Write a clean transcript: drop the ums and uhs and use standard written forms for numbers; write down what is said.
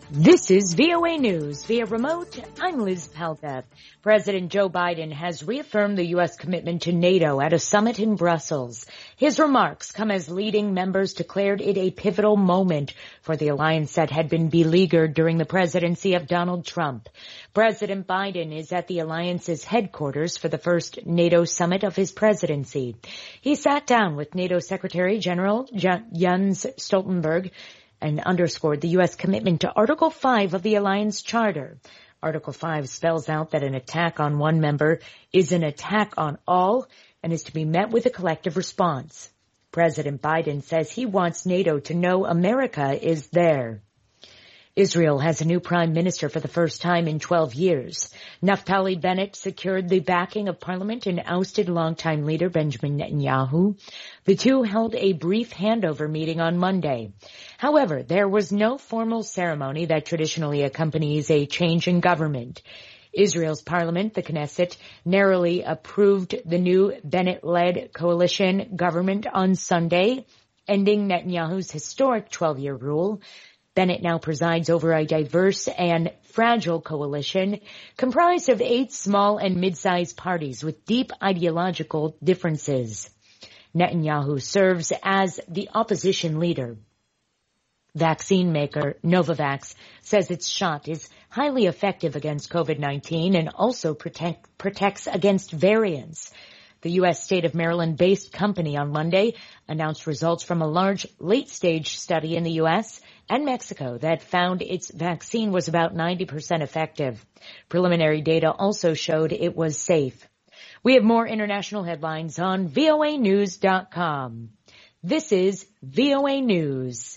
This is VOA News. Via remote, I'm Liz Palka. President Joe Biden has reaffirmed the U.S. commitment to NATO at a summit in Brussels. His remarks come as leading members declared it a pivotal moment for the alliance that had been beleaguered during the presidency of Donald Trump. President Biden is at the alliance's headquarters for the first NATO summit of his presidency. He sat down with NATO Secretary General Jens Stoltenberg and underscored the U.S. commitment to Article 5 of the Alliance Charter. Article 5 spells out that an attack on one member is an attack on all and is to be met with a collective response. President Biden says he wants NATO to know America is there. Israel has a new prime minister for the first time in 12 years. Naftali Bennett secured the backing of parliament and ousted longtime leader Benjamin Netanyahu. The two held a brief handover meeting on Monday. However, there was no formal ceremony that traditionally accompanies a change in government. Israel's parliament, the Knesset, narrowly approved the new Bennett-led coalition government on Sunday, ending Netanyahu's historic 12-year rule. Bennett now presides over a diverse and fragile coalition comprised of 8 small and mid-sized parties with deep ideological differences. Netanyahu serves as the opposition leader. Vaccine maker Novavax says its shot is highly effective against COVID-19 and also protects against variants. The U.S. state of Maryland-based company on Monday announced results from a large late-stage study in the U.S. and Mexico that found its vaccine was about 90% effective. Preliminary data also showed it was safe. We have more international headlines on voanews.com. This is VOA News.